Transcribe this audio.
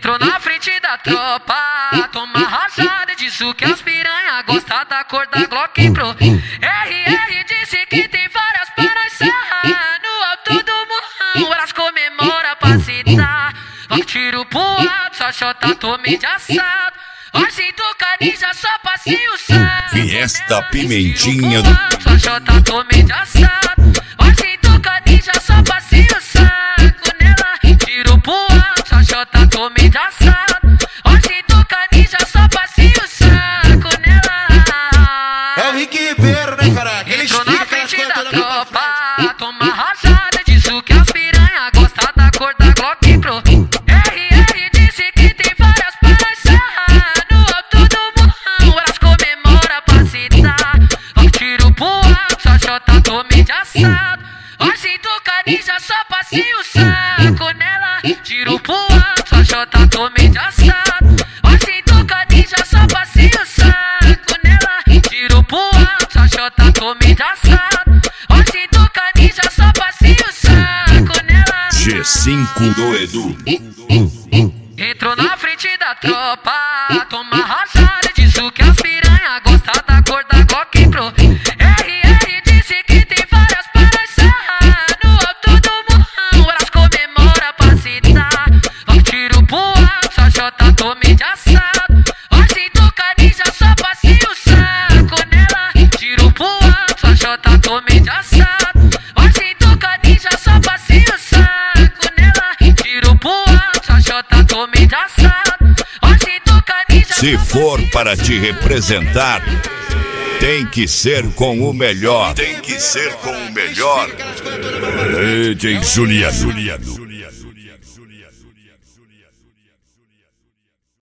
Entrou na frente da tropa, toma rajada, disso que as piranha gosta da cor da Glock Pro. RR disse que tem várias para nós sarrar, no alto do morrão elas comemora pra citar. Vai tiro pro alto, só chota tome de assado. Hoje tocadinha só passinho sangue. Fiesta Pimentinha do... Só chota tome de assado. Hoje tocadinha só passinho sangue nela. Tiro pro alto, só chota tome de assado. Hoje tocadinha só passinho sangue nela. É o Rick Ribeiro, né, cara? Aquele entrou estilo na que elas frente da cantam na tropa, toma rajada, disso que as piranha gosta da cor da Glock Pro. RR disse que tem várias para sarrar, no alto do morrão elas comemora pra citar. Vai tiro pro alto, só chota tome de assado. Hoje tocadinha só passinho sangue nela. Tiro pro alto, só chota tome de assado. Hoje tocadinha só passinho sangue nela. Tiro pro alto, só chota tome de assado. Hoje tocadinha só passinho sangue nela. G5 do Edu. Entrou na frente da tropa, toma rajada, disso que as piranha gosta da cor da Glock Pro. RR disse que tem várias para sarrar, no alto do morrão elas comemora pra citar. Vai tiro pro alto, só chota tome de assado. Hoje tocadinha só passinho sangue nela. Tiro pro alto, só chota tome de assado. Hoje tocadinha só passinho sangue nela. Tiro pro alto, só chota tome de assado. Hoje tocadinha Se for para te representar, tem que ser com o melhor. Tem que ser com o melhor. DJ Juliano.